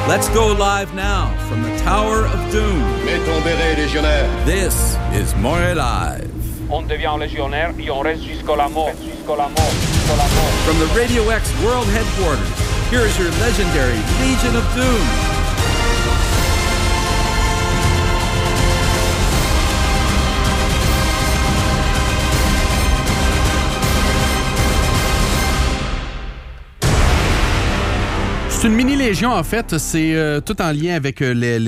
Let's go live now from the Tower of Doom. Mets ton béret, légionnaire. This is More Live. On devient légionnaire et on reste jusqu'à la mort. Jusqu'à la mort. Jusqu'à la mort. From the Radio X World Headquarters, here is your legendary Legion of Doom. C'est une mini-légion, en fait. C'est tout en lien avec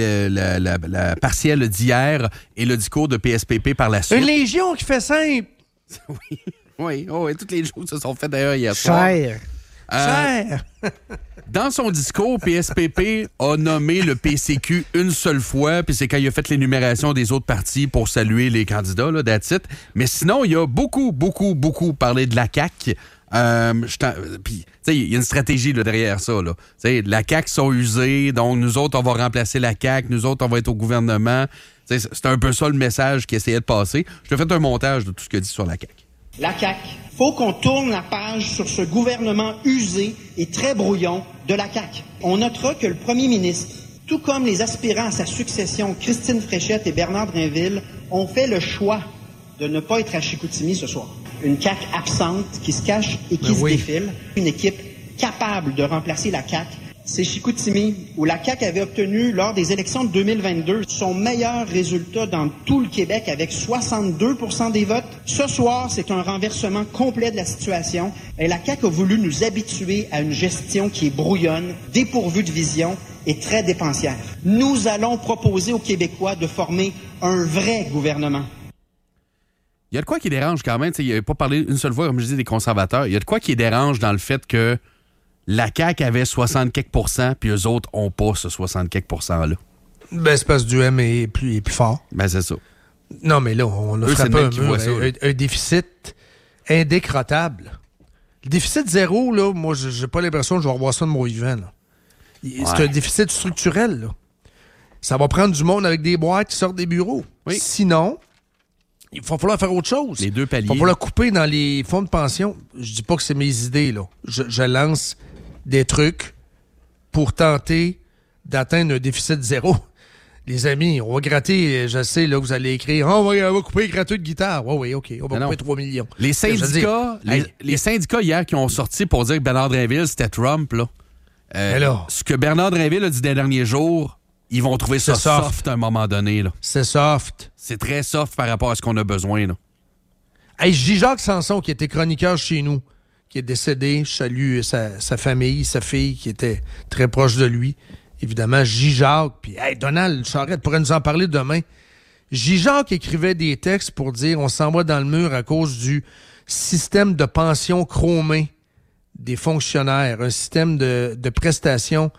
la partielle d'hier et le discours de PSPP par la suite. Une légion qui fait simple. Oui, toutes les choses se sont faites d'ailleurs hier soir. Cher. Dans son discours, PSPP a nommé le PCQ une seule fois, puis c'est quand il a fait l'énumération des autres partis pour saluer les candidats, là, that's it. Mais sinon, il a beaucoup parlé de la CAQ. Puis, il y a une stratégie là, derrière ça. Là. La CAQ sont usés, donc nous autres, on va remplacer la CAQ, nous autres, on va être au gouvernement. C'est un peu ça le message qu'il essayait de passer. Je te fais un montage de tout ce qu'il dit sur la CAQ. La CAQ, faut qu'on tourne la page sur ce gouvernement usé et très brouillon de la CAQ. On notera que le premier ministre, tout comme les aspirants à sa succession, Christine Fréchette et Bernard Drinville, ont fait le choix de ne pas être à Chicoutimi ce soir. Une CAQ absente qui se cache et qui se défile. Une équipe capable de remplacer la CAQ. C'est Chicoutimi, où la CAQ avait obtenu, lors des élections de 2022, son meilleur résultat dans tout le Québec avec 62% des votes. Ce soir, c'est un renversement complet de la situation. Et la CAQ a voulu nous habituer à une gestion qui est brouillonne, dépourvue de vision et très dépensière. Nous allons proposer aux Québécois de former un vrai gouvernement. Il y a de quoi qui dérange quand même. Il n'a pas parlé une seule fois, comme je dis, des conservateurs. Il y a de quoi qui dérange dans le fait que la CAQ avait 60 quelques %, puis eux autres n'ont pas ce 60 quelques %-là. Ben, c'est parce que du M est plus fort. Ben, c'est ça. Non, mais là, on a frappé un déficit indécrottable. Le déficit zéro, là, moi, j'ai pas l'impression que je vais revoir ça de mon vivant. Là. C'est un déficit structurel. Là. Ça va prendre du monde avec des boîtes qui sortent des bureaux. Oui. Sinon, il va falloir faire autre chose. Les deux paliers. Il va falloir couper dans les fonds de pension. Je dis pas que c'est mes idées, là. Je lance des trucs pour tenter d'atteindre un déficit zéro. Les amis, on va gratter, je sais, là, vous allez écrire, on va couper gratuit de guitare. Oui, OK, on va couper 3 millions. Les syndicats, les syndicats hier qui ont sorti pour dire que Bernard Drinville, c'était Trump, là. Ce que Bernard Drinville a dit des derniers jours, ils vont trouver ça soft à un moment donné. Là. C'est soft. C'est très soft par rapport à ce qu'on a besoin. Là. Hey, Jacques Sanson, qui était chroniqueur chez nous, qui est décédé, je salue sa famille, sa fille, qui était très proche de lui. Évidemment, Jacques. Puis, hey, Donald Charette pourrait nous en parler demain. Jacques écrivait des textes pour dire on s'en va dans le mur à cause du système de pension chromé des fonctionnaires, un système de prestations,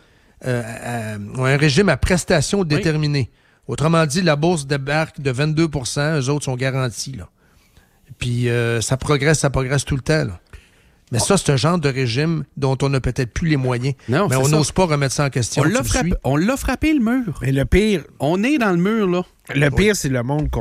un régime à prestations déterminées. Autrement dit, la bourse débarque de 22 %, eux autres sont garantis. Là. Puis ça progresse tout le temps. Là. Mais ça, c'est un genre de régime dont on n'a peut-être plus les moyens. Non, mais on n'ose pas remettre ça en question. On l'a frappé, le mur. Mais le pire... On est dans le mur, là. Le pire, c'est le monde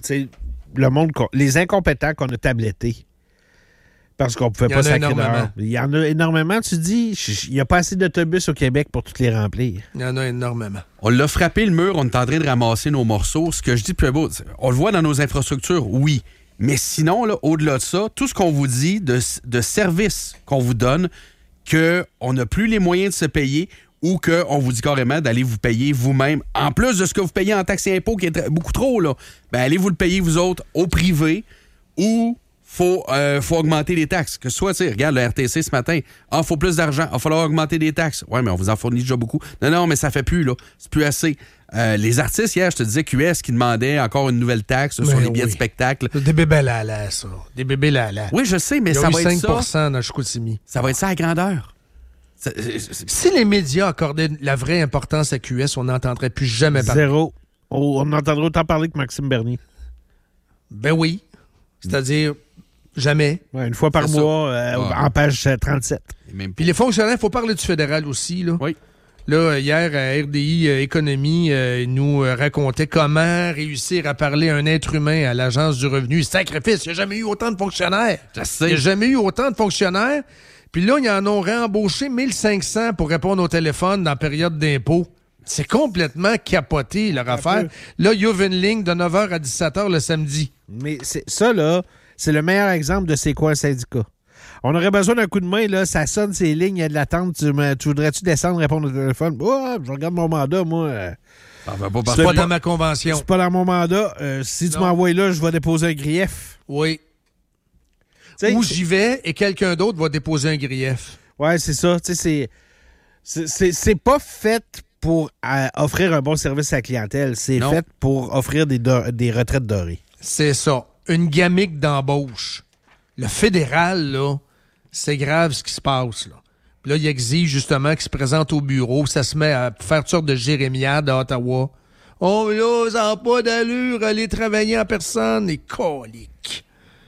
les incompétents qu'on a tablettés. Parce qu'on ne pouvait pas sacrer dehors. Il y en a énormément, tu dis. Il n'y a pas assez d'autobus au Québec pour toutes les remplir. Il y en a énormément. On l'a frappé, le mur. On est en train de ramasser nos morceaux. Ce que je dis plus beau, on le voit dans nos infrastructures, oui. Mais sinon, là, au-delà de ça, tout ce qu'on vous dit de services qu'on vous donne, qu'on n'a plus les moyens de se payer ou qu'on vous dit carrément d'aller vous payer vous-même, en plus de ce que vous payez en taxes et impôts, qui est beaucoup trop, là, ben allez vous le payer vous autres au privé ou faut augmenter les taxes. Que ce soit, tu sais, regarde le RTC ce matin, faut plus d'argent, il va falloir augmenter les taxes. Ouais, mais on vous en fournit déjà beaucoup. Non, mais ça fait plus, là. C'est plus assez. Les artistes, hier, je te disais, QS qui demandait encore une nouvelle taxe sur les billets de spectacle. Des bébés là, ça. Des bébés là. Oui, je sais, mais ça va être ça. 5% dans Chicoutimi. Ça va être ça à grandeur. Si les médias accordaient la vraie importance à QS, on n'entendrait plus jamais parler. Zéro. On entendrait autant parler que Maxime Bernier. Ben oui. C'est-à-dire... Jamais. Ouais, une fois par mois, en page 37. Puis les fonctionnaires, il faut parler du fédéral aussi. Là. Oui. Là, hier, à RDI Économie, ils nous racontaient comment réussir à parler à un être humain à l'Agence du revenu. Sacrifice, il n'y a jamais eu autant de fonctionnaires. Je sais. Il n'y a jamais eu autant de fonctionnaires. Puis là, ils en ont réembauché 1500 pour répondre au téléphone dans la période d'impôt. C'est complètement capoté, leur affaire. Là, il y ouvre une ligne de 9h à 17h le samedi. Mais ça, là, c'est le meilleur exemple de c'est quoi un syndicat. On aurait besoin d'un coup de main, là, ça sonne ces lignes, il y a de l'attente. Tu voudrais-tu descendre, répondre au téléphone? Oh, je regarde mon mandat, moi. C'est pas dans ma convention. C'est pas dans mon mandat. Si tu m'envoies là, je vais déposer un grief. Oui. Ou j'y vais et quelqu'un d'autre va déposer un grief. Ouais, c'est ça. C'est pas fait pour offrir un bon service à la clientèle. C'est fait pour offrir des retraites dorées. C'est ça. Une gamique d'embauche. Le fédéral, là, c'est grave ce qui se passe, là. Puis là, il exige justement qu'il se présente au bureau. Ça se met à faire toutes sortes de jérémiades à Ottawa. Oh, là, ça n'a pas d'allure, aller travailler en personne. Et colique.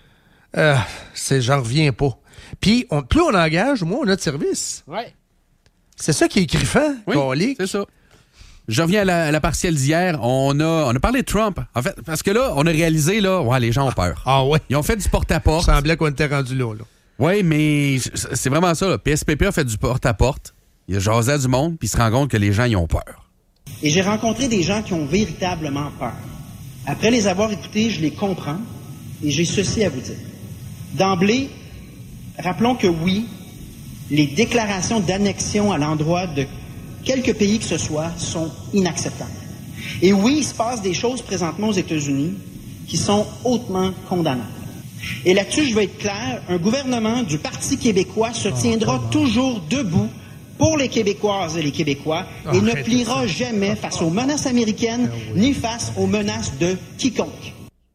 J'en reviens pas. Puis, plus on engage, moins on a de service. Ouais. C'est ça qui est griffant, colique. C'est ça. Je reviens à la partielle d'hier. On a parlé de Trump. En fait, parce que là, on a réalisé, là, les gens ont peur. Ah ouais? Ils ont fait du porte-à-porte. Il semblait qu'on était rendu là. Oui, mais c'est vraiment ça. Là. PSPP a fait du porte-à-porte. Il a jasé à du monde, puis il se rend compte que les gens, ils ont peur. Et j'ai rencontré des gens qui ont véritablement peur. Après les avoir écoutés, je les comprends. Et j'ai ceci à vous dire. D'emblée, rappelons que oui, les déclarations d'annexion à l'endroit de quelques pays que ce soit sont inacceptables. Et oui, il se passe des choses présentement aux États-Unis qui sont hautement condamnables. Et là-dessus, je vais être clair, un gouvernement du Parti québécois se tiendra toujours debout pour les Québécoises et les Québécois et ne pliera jamais face aux menaces américaines ni face aux menaces de quiconque.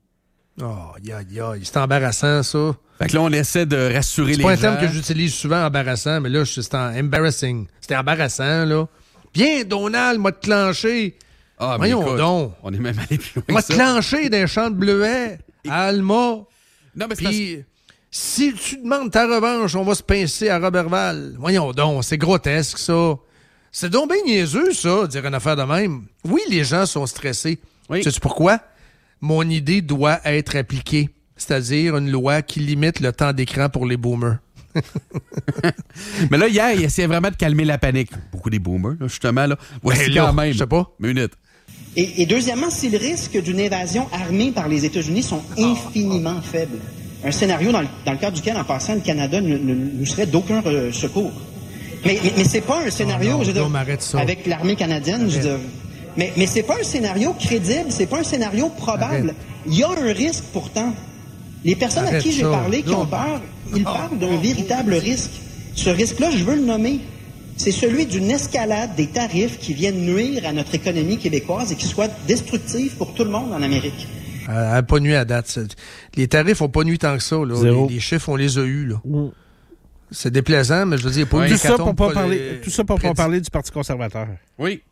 C'est embarrassant, ça. Fait que là, on essaie de rassurer les gens. C'est pas un terme que j'utilise souvent, embarrassant, mais là, c'est embarrassing. C'était embarrassant, là. Viens, Donald, m'a clenché. Voyons donc. On est même allé plus loin. M'a clenché d'un champ de bleuets à Alma. Non, mais puis, si tu demandes ta revanche, on va se pincer à Robertval. Voyons donc, c'est grotesque, ça. C'est donc bien niaiseux, ça, dire une affaire de même. Oui, les gens sont stressés. Oui. Sais-tu pourquoi? Mon idée doit être appliquée, c'est-à-dire une loi qui limite le temps d'écran pour les boomers. Mais là, hier, il essayait vraiment de calmer la panique. Beaucoup des boomers, là, justement. Là. Voici quand même. Je sais pas. Minute. Et deuxièmement, si le risque d'une invasion armée par les États-Unis sont infiniment faibles, un scénario dans le cadre duquel, en passant, le Canada ne nous serait d'aucun secours. Mais c'est pas un scénario, avec l'armée canadienne, je veux dire. Mais c'est pas un scénario crédible, c'est pas un scénario probable. Il y a un risque pourtant. Les personnes à qui j'ai parlé qui ont peur, ils parlent d'un véritable risque. Ce risque-là, je veux le nommer. C'est celui d'une escalade des tarifs qui viennent nuire à notre économie québécoise et qui soit destructive pour tout le monde en Amérique. Elle n'a pas nuit à date. Les tarifs n'ont pas nuit tant que ça. Là. Les chiffres, on les a eus. Là. C'est déplaisant, mais je veux dire, pas tout ça pour pas parler du Parti conservateur. Oui.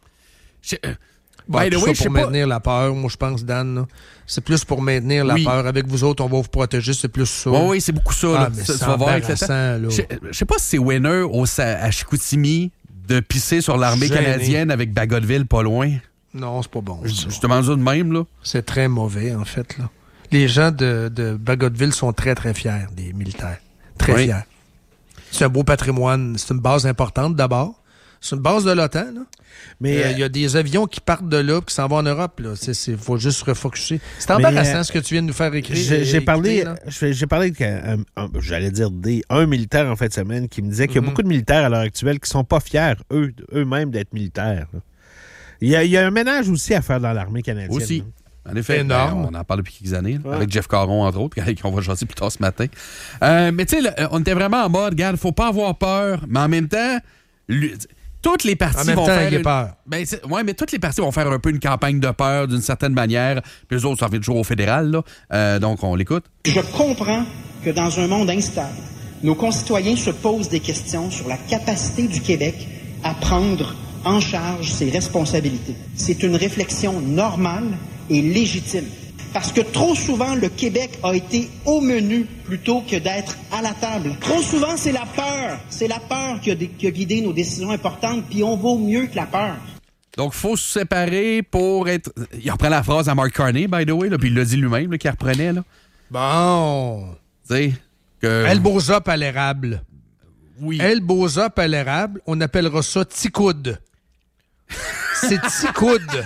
Pour maintenir la peur, moi je pense, Dan. Là. C'est plus pour maintenir la peur. Avec vous autres, on va vous protéger, c'est plus ça. Oui, c'est beaucoup ça. Mais tu vas voir avec le temps. Je sais pas si c'est winner à Chicoutimi de pisser sur l'armée canadienne avec Bagotville pas loin. Non, c'est pas bon. Je te demande ça de même, là. C'est très mauvais, en fait, là. Les gens de Bagotville sont très, très fiers des militaires. Très fiers. C'est un beau patrimoine. C'est une base importante, d'abord. C'est une base de l'OTAN, là. Mais il y a des avions qui partent de là et qui s'en vont en Europe. Il faut juste se refocuser. C'est embarrassant ce que tu viens de nous faire écrire. J'ai parlé avec un militaire en fin de semaine qui me disait qu'il y a beaucoup de militaires à l'heure actuelle qui sont pas fiers, eux-mêmes, d'être militaires. Là. Il y a un ménage aussi à faire dans l'armée canadienne. Aussi. En effet, on en parle depuis quelques années, avec Jeff Caron, entre autres, qu'on va jaser plus tard ce matin. Mais tu sais, on était vraiment en mode, regarde, faut pas avoir peur, mais en même temps... Toutes les parties vont faire peur. Mais toutes les parties vont faire un peu une campagne de peur d'une certaine manière. Puis les autres, ça revient toujours au fédéral, là. Donc, on l'écoute. Je comprends que dans un monde instable, nos concitoyens se posent des questions sur la capacité du Québec à prendre en charge ses responsabilités. C'est une réflexion normale et légitime. Parce que trop souvent, le Québec a été au menu plutôt que d'être à la table. Trop souvent, c'est la peur. C'est la peur qui a guidé nos décisions importantes, puis on vaut mieux que la peur. Donc, il faut se séparer pour être... Il reprend la phrase à Mark Carney, by the way, là, puis il l'a dit lui-même, qu'il reprenait. Là. Bon. Tu sais, que... Elbows up à l'érable. Oui. Elle, Boza, à l'érable, on appellera ça ticoude. C'est ticoude.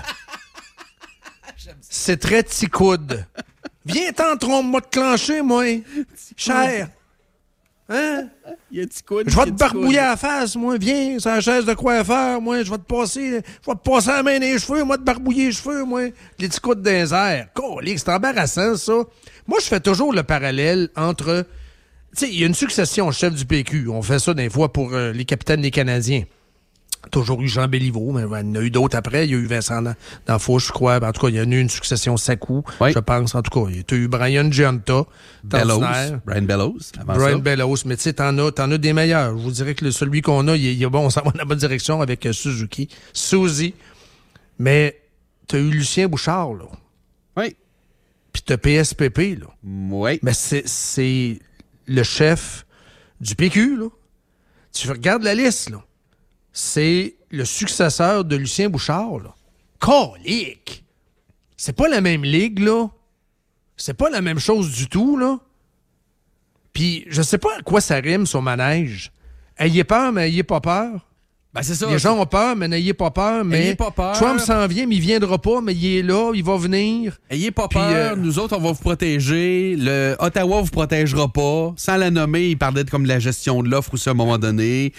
C'est très ticoude. Viens t'en trompe-moi de clencher, moi. Cher. Hein? Il y a Ticoude. Je vais te barbouiller à la face, moi. Viens, sur la chaise de coiffeur, moi. Je vais te passer la main dans les cheveux, moi, te barbouiller les cheveux, moi. Les ticoudes dans les airs. Colique, c'est embarrassant, ça. Moi, je fais toujours le parallèle entre... Tu sais, il y a une succession chef du PQ. On fait ça des fois pour les capitaines des Canadiens. Toujours eu Jean Béliveau, mais il y en a eu d'autres après. Il y a eu Vincent D'Anfouche, je crois. En tout cas, il y en a eu une succession Sakou, je pense. En tout cas, il y a eu Brian Giunta. Brian Bellows. Brian Bellows. Mais tu sais, t'en as des meilleurs. Je vous dirais que celui qu'on a, il est bon, on s'en va dans la bonne direction avec Suzy. Mais t'as eu Lucien Bouchard, là. Oui. Puis t'as PSPP, là. Oui. Mais c'est le chef du PQ, là. Tu regardes la liste, là. C'est le successeur de Lucien Bouchard, là. Colique! C'est pas la même ligue, là. C'est pas la même chose du tout, là. Puis, je sais pas à quoi ça rime, son manège. Ayez peur, mais ayez pas peur. Ben, c'est ça. Les gens ont peur, mais n'ayez pas peur. Ayez pas peur. Trump s'en vient, mais il viendra pas, mais il est là, il va venir. Ayez pas peur. Nous autres, on va vous protéger. Ottawa vous protégera pas. Sans la nommer, il parlait comme de la gestion de l'offre aussi à un moment donné.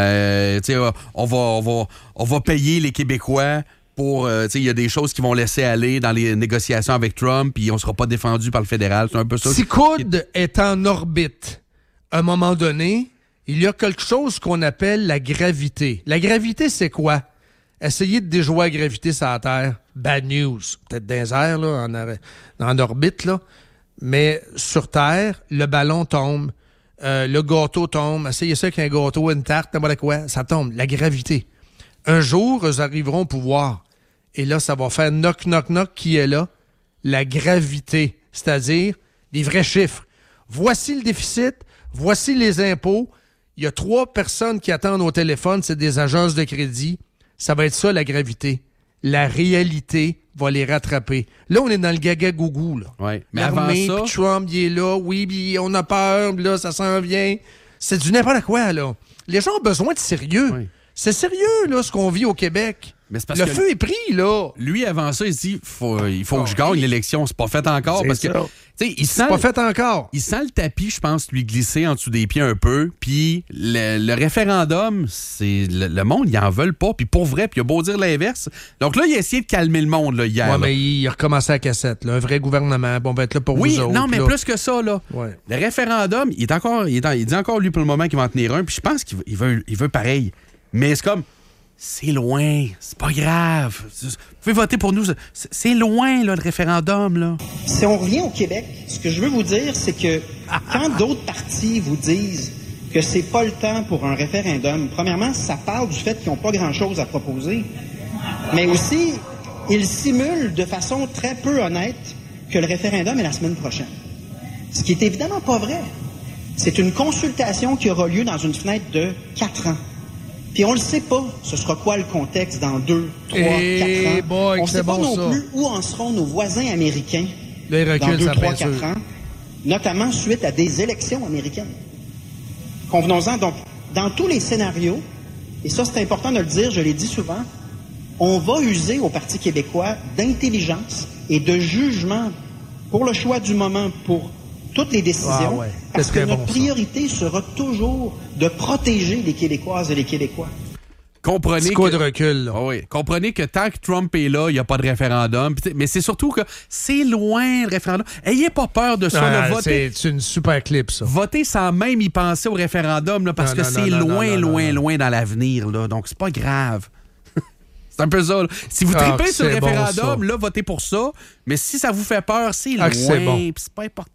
On va payer les Québécois pour... il y a des choses qui vont laisser aller dans les négociations avec Trump, puis on sera pas défendu par le fédéral. C'est un peu ça. Ticoude est en orbite. À un moment donné... Il y a quelque chose qu'on appelle la gravité. La gravité, c'est quoi? Essayer de déjouer la gravité sur la Terre. Bad news. Peut-être dans les airs, là, en orbite, là. Mais sur Terre, le ballon tombe, le gâteau tombe. Essayez ça avec un gâteau, une tarte, n'importe quoi. Ça tombe. La gravité. Un jour, ils arriveront au pouvoir. Et là, ça va faire knock, knock, knock. Qui est là? La gravité. C'est-à-dire les vrais chiffres. Voici le déficit. Voici les impôts. Il y a 3 personnes qui attendent au téléphone, c'est des agences de crédit. Ça va être ça, la gravité. La réalité va les rattraper. Là, on est dans le gaga-gougou, là. Ouais. Mais l'armée, avant ça... puis Trump, il est là. Oui, puis on a peur, puis là, ça s'en vient. C'est du n'importe quoi, là. Les gens ont besoin de sérieux. Oui. C'est sérieux, là, ce qu'on vit au Québec. Mais c'est parce le que feu est pris, là. Lui, avant ça, il se dit il faut que je gagne l'élection. C'est pas fait encore. C'est parce ça. que il sent, c'est pas fait encore. Il sent le tapis, je pense, lui glisser en dessous des pieds un peu. Puis le référendum, c'est le monde, ils en veulent pas. Puis pour vrai, puis il a beau dire l'inverse. Donc là, il a essayé de calmer le monde là, hier. Ouais, mais il a recommencé à cassette. Là. Un vrai gouvernement. Bon, on va être là pour vous autres. Oui, non, mais là. plus que ça, là. Ouais. Le référendum, il dit encore, lui, pour le moment, qu'il va en tenir un. Puis je pense qu'il veut pareil. Mais c'est comme... C'est loin, c'est pas grave. Vous pouvez voter pour nous. C'est loin, là, le référendum, là. Si on revient au Québec, ce que je veux vous dire, c'est que quand d'autres partis vous disent que c'est pas le temps pour un référendum, premièrement, ça parle du fait qu'ils n'ont pas grand-chose à proposer. Mais aussi, ils simulent de façon très peu honnête que le référendum est la semaine prochaine. Ce qui est évidemment pas vrai. C'est une consultation qui aura lieu dans une fenêtre de 4 ans. Puis on le sait pas, ce sera quoi le contexte dans 2, 3, 4 ans. Boy, on ne sait pas non ça. plus où en seront nos voisins américains là, dans 2, 3, 4 ans, notamment suite à des élections américaines. Convenons-en, donc, dans tous les scénarios, et ça c'est important de le dire, je l'ai dit souvent, on va user au Parti québécois d'intelligence et de jugement pour le choix du moment, pour toutes les décisions, parce que notre priorité sera toujours de protéger les Québécoises et les Québécois. Comprenez que... de recul, là. Oh oui. Comprenez que tant que Trump est là, il n'y a pas de référendum. Mais c'est surtout que c'est loin, le référendum. Ayez pas peur de ça. C'est une super clip, ça. Votez sans même y penser au référendum, là, parce que c'est loin dans l'avenir. Là, donc, c'est pas grave. C'est un peu ça. Là. Si vous tripez sur le référendum, là, votez pour ça. Mais si ça vous fait peur, c'est loin. C'est pas important.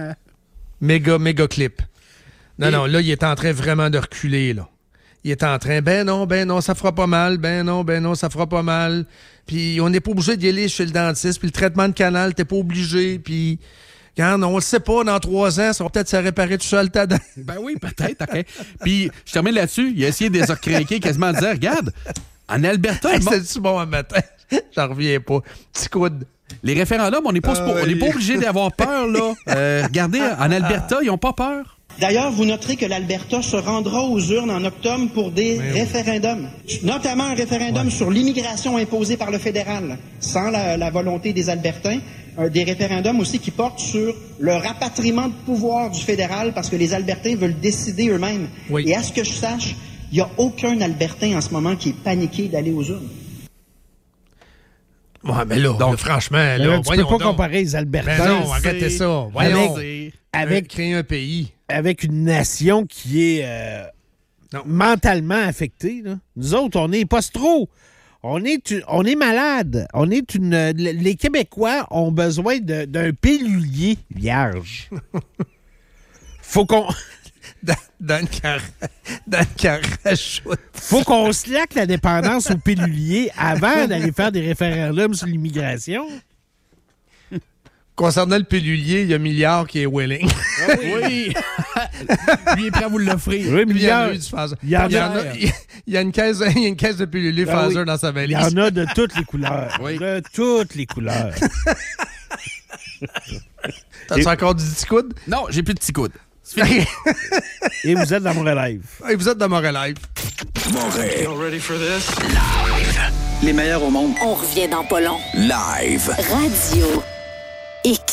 Méga clip. Non, là, il est en train vraiment de reculer, là. Il est en train, ben non, ça fera pas mal, ben non, ça fera pas mal. Puis on n'est pas obligé d'y aller chez le dentiste, puis le traitement de canal, t'es pas obligé, puis... Quand on le sait pas, dans 3 ans, ça va peut-être se réparer tout seul ta dent. Ben oui, peut-être, OK. Puis, je termine là-dessus, il a essayé de les recraquer quasiment en disant, regarde, en Alberta... C'était-tu bon un matin? J'en reviens pas. Petit coude. Les référendums, on n'est pas obligé d'avoir peur, là. Regardez, en Alberta, ils n'ont pas peur. D'ailleurs, vous noterez que l'Alberta se rendra aux urnes en octobre pour des référendums, notamment un référendum sur l'immigration imposée par le fédéral, sans la volonté des Albertains, des référendums aussi qui portent sur le rapatriement de pouvoir du fédéral parce que les Albertains veulent décider eux-mêmes. Oui. Et à ce que je sache, il n'y a aucun Albertain en ce moment qui est paniqué d'aller aux urnes. Ouais, mais là, donc, franchement, là, tu peux pas comparer les Albertains. Mais non, arrêtez ça. Voyons. Avec créer un pays. Avec une nation qui est mentalement affectée. Là. Nous autres, on est post-trop. On est malade. Les Québécois ont besoin d'un pilulier vierge. Faut qu'on... Dans le carachoute. Faut qu'on slack la dépendance au pilulier avant d'aller faire des référendums sur l'immigration. Concernant le pilulier, il y a Milliard qui est willing. Ah oui. Lui est prêt à vous l'offrir. Oui, Milliard. Il y a une caisse de pilulier Pfizer dans sa valise. Il y en a de toutes les couleurs. Oui. De toutes les couleurs. T'as-tu encore du petit coude? Non, j'ai plus de petit coude. C'est fini. Et vous êtes dans Montréal Live. Et vous êtes dans Montréal Live. Montréal. You ready for this? Live. Les meilleurs au monde. On revient dans pas long. Live. Radio X.